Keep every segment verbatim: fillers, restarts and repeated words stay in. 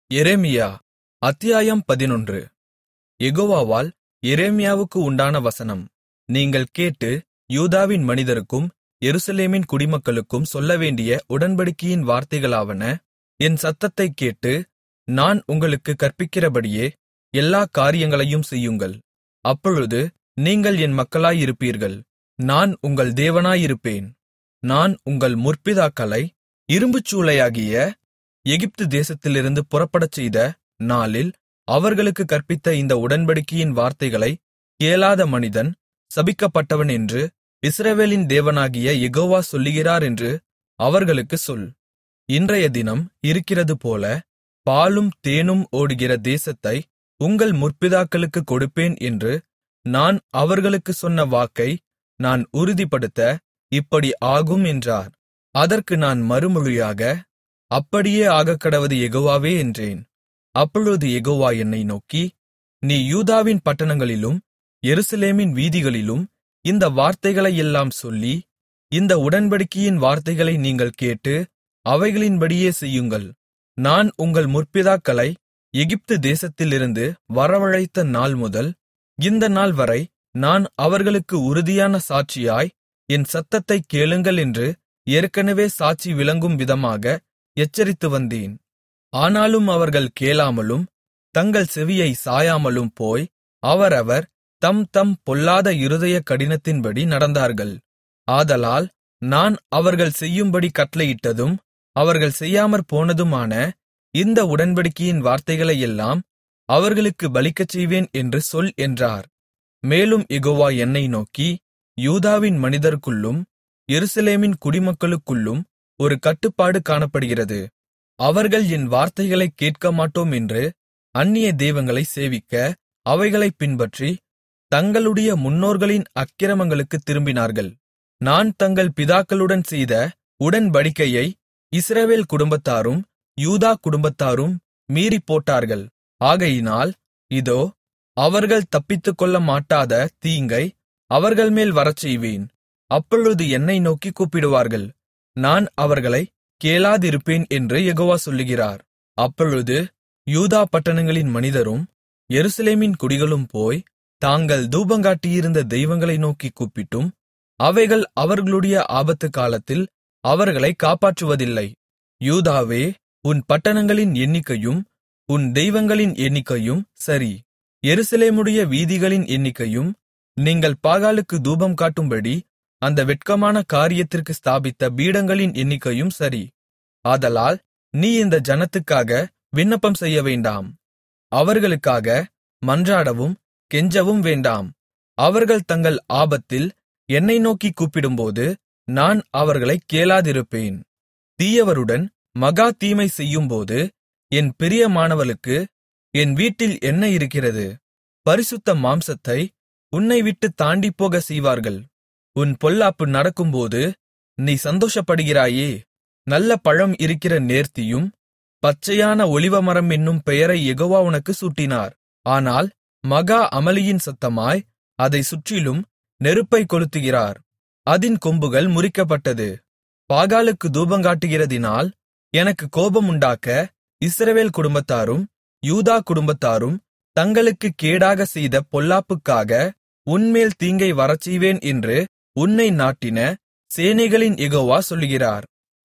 எரேமியா அத்தியாயம் பதினொன்று. யெகோவாவால் எரேமியாவுக்கு உண்டான வசனம். நீங்கள் கேட்டு யூதாவின் மனிதருக்கும் எருசலேமின் குடிமக்களுக்கும் சொல்லவேண்டிய உடன்படிக்கையின் வார்த்தைகளாவன. என் சத்தத்தைக் கேட்டு நான் உங்களுக்குக் கற்பிக்கிறபடியே எல்லாக் காரியங்களையும் செய்யுங்கள். அப்பொழுது நீங்கள் என் மக்களாயிருப்பீர்கள், நான் உங்கள் தேவனாயிருப்பேன். நான் உங்கள் முற்பிதாக்களை இரும்புச்சூளையாகிய எகிப்து தேசத்திலிருந்து புறப்படச்செய்த நாளில் அவர்களுக்குக் கற்பித்த இந்த உடன்படிக்கையின் வார்த்தைகளைக் கேளாத மனிதன் சபிக்கப்பட்டவன் என்று இஸ்ரவேலின் தேவனாகிய யெகோவா சொல்லுகிறாரென்று அவர்களுக்குச் சொல். இன்றையதினம் இருக்கிறதுபோல பாலும் தேனும் ஓடுகிற தேசத்தை உங்கள் முற்பிதாக்களுக்குக் கொடுப்பேன் என்று நான் அவர்களுக்குச் சொன்ன வாக்கை நான் உறுதிப்படுத்த இப்படி ஆகும் என்றார். அதற்கு நான் மறுமொழியாக, அப்படியே ஆகக்கடவது யெகோவாவே என்றேன். அப்பொழுது யெகோவா என்னை நோக்கி, நீ யூதாவின் பட்டணங்களிலும் எருசலேமின் வீதிகளிலும் இந்த வார்த்தைகளையெல்லாம் சொல்லி, இந்த உடன்படிக்கையின் வார்த்தைகளை நீங்கள் கேட்டு அவைகளின்படியே செய்யுங்கள். நான் உங்கள் முற்பிதாக்களை எகிப்து தேசத்திலிருந்து வரவழைத்த நாள்முதல் இந்த நாள்வரை நான் அவர்களுக்கு உறுதியான சாட்சியாய் என் சத்தத்தைக் கேளுங்கள் என்று ஏற்கனவே சாட்சி விளங்கும் விதமாக எச்சரித்து வந்தேன். ஆனாலும் அவர்கள் கேளாமலும் தங்கள் செவியை சாயாமலும் போய் அவரவர் தம் தம் பொல்லாத இருதய கடினத்தின்படி நடந்தார்கள். ஆதலால் நான் அவர்கள் செய்யும்படி கட்டளையிட்டதும் அவர்கள் செய்யாமற் போனதுமான இந்த உடன்படிக்கையின் வார்த்தைகளையெல்லாம் அவர்களுக்குப் பலிக்கச் செய்வேன் என்று சொல் என்றார். மேலும் யெகோவா என்னை நோக்கி, யூதாவின் மனிதருக்குள்ளும் எருசலேமின் குடிமக்களுக்குள்ளும் ஒரு கட்டுப்பாடு காணப்படுகிறது. அவர்கள் என் வார்த்தைகளைக் கேட்கமாட்டோம் என்று அந்நிய தெய்வங்களைச் சேவிக்க அவைகளைப் பின்பற்றி தங்களுடைய முன்னோர்களின் அக்கிரமங்களுக்குத் திரும்பினார்கள். நான் தங்கள் பிதாக்களுடன் செய்த உடன்படிக்கையை இஸ்ரவேல் குடும்பத்தாரும் யூதா குடும்பத்தாரும் மீறிப்போட்டார்கள். ஆகையினால் இதோ அவர்கள் தப்பித்துக்கொள்ள மாட்டாத தீங்கை அவர்கள்மேல் வரச்செய்வேன். அப்பொழுது என்னை நோக்கிக் கூப்பிடுவார்கள், நான் அவர்களைக் கேளாதிருப்பேன் என்று யெகோவா சொல்லுகிறார். அப்பொழுது யூதா பட்டணங்களின் மனிதரும் எருசலேமின் குடிகளும் போய் தாங்கள் தூபங்காட்டியிருந்த தெய்வங்களை நோக்கிக் கூப்பிட்டும் அவைகள் அவர்களுடைய ஆபத்து காலத்தில் அவர்களைக் காப்பாற்றுவதில்லை. யூதாவே, உன் பட்டணங்களின் எண்ணிக்கையும் உன் தெய்வங்களின் எண்ணிக்கையும் சரி, எருசலேமுடைய வீதிகளின் எண்ணிக்கையும் நீங்கள் பாகாலுக்கு தூபம் காட்டும்படி அந்த வெட்கமான காரியத்திற்கு ஸ்தாபித்த பீடங்களின் எண்ணிக்கையும் சரி. ஆதலால் நீ இந்த ஜனத்துக்காக விண்ணப்பம் செய்ய வேண்டாம், அவர்களுக்காக மன்றாடவும் கெஞ்சவும் வேண்டாம். அவர்கள் தங்கள் ஆபத்தில் என்னை நோக்கிக் கூப்பிடும்போது நான் அவர்களைக் கேளாதிருப்பேன். தீயவருடன் மகா தீமை செய்யும்போது என் பிரியமானவளுக்கு என் வீட்டில் என்ன இருக்கிறது? பரிசுத்த மாம்சத்தை உன்னை விட்டுத் தாண்டிப்போக செய்வார்கள். உன் பொல்லாப்பு நடக்கும்போது நீ சந்தோஷப்படுகிறாயே. நல்ல பழம் இருக்கிற நேர்த்தியும் பச்சையான ஒலிவமரம் என்னும் பெயரை யெகோவா உனக்கு சூட்டினார். ஆனால் மகா அமளியின் சத்தமாய் அதைச் சுற்றிலும் நெருப்பைக் கொளுத்துகிறார். அதின் கொம்புகள் முறிக்கப்பட்டது. பாகாலுக்கு தூபங்காட்டுகிறதினால் எனக்கு கோபம் உண்டாக்க இஸ்ரவேல் குடும்பத்தாரும் யூதா குடும்பத்தாரும் தங்களுக்குக் கேடாக செய்த பொல்லாப்புக்காக உன்மேல் தீங்கை வரச்செய்வேன் என்று உன்னை நாட்டின சேனைகளின் யெகோவா சொல்லுகிறார்.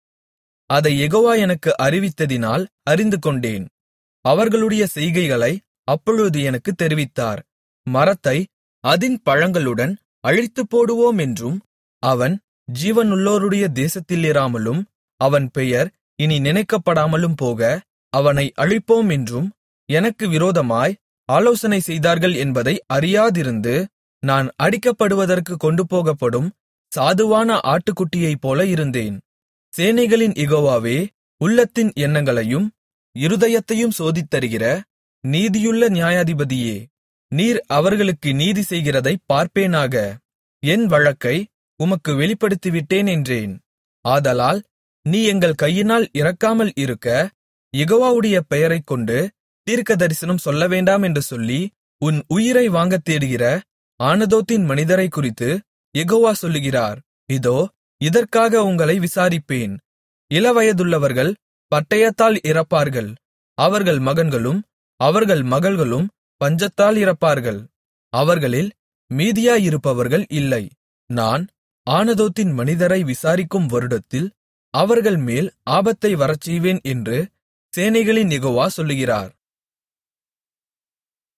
அதை யெகோவா எனக்கு அறிவித்ததினால் அறிந்துகொண்டேன். அவர்களுடைய செய்கைகளை அப்பொழுது எனக்குத் தெரிவித்தார். மரத்தை அதின் பழங்களுடன் அழித்துப்போடுவோம் என்றும் அவன் ஜீவனுள்ளோருடைய தேசத்திலிராமலும் அவன் பெயர் இனி நினைக்கப்படாமலும் போக அவனை அழிப்போம் என்றும் எனக்கு விரோதமாய் ஆலோசனை செய்தார்கள் என்பதை அறியாதிருந்து நான் அடிக்கப்படுவதற்குக் கொண்டுபோகப்படும் சாதுவான ஆட்டுக்குட்டியைப்போல இருந்தேன். சேனைகளின் யெகோவாவே, உள்ளத்தின் எண்ணங்களையும் இருதயத்தையும் சோதித்தருகிற நீதியுள்ள நியாயாதிபதியே, நீர் அவர்களுக்கு நீதி செய்கிறதைப் பார்ப்பேனாக. என் வழக்கை உமக்கு வெளிப்படுத்திவிட்டேன் என்றேன். ஆதலால் நீ எங்கள் கையினால் இறக்காமல் இருக்க யெகோவாவுடைய பெயரைக் கொண்டு தீர்க்கதரிசனம் சொல்லவேண்டாம் என்று சொல்லி உன் உயிரை வாங்கத் தேடுகிற ஆனதோத்தின் மனிதரைக் குறித்து யெகோவா சொல்லுகிறார். இதோ, இதற்காக உங்களை விசாரிப்பேன். இளவயதுள்ளவர்கள் பட்டயத்தால் இறப்பார்கள், அவர்கள் மகன்களும் அவர்கள் மகள்களும் பஞ்சத்தால் இறப்பார்கள். அவர்களில் மீதியாயிருப்பவர்கள் இல்லை. நான் ஆனதோத்தின் மனிதரை விசாரிக்கும் வருடத்தில் அவர்கள்மேல் ஆபத்தை வரச்செய்வேன் என்று சேனைகளின் யெகோவா சொல்லுகிறார்.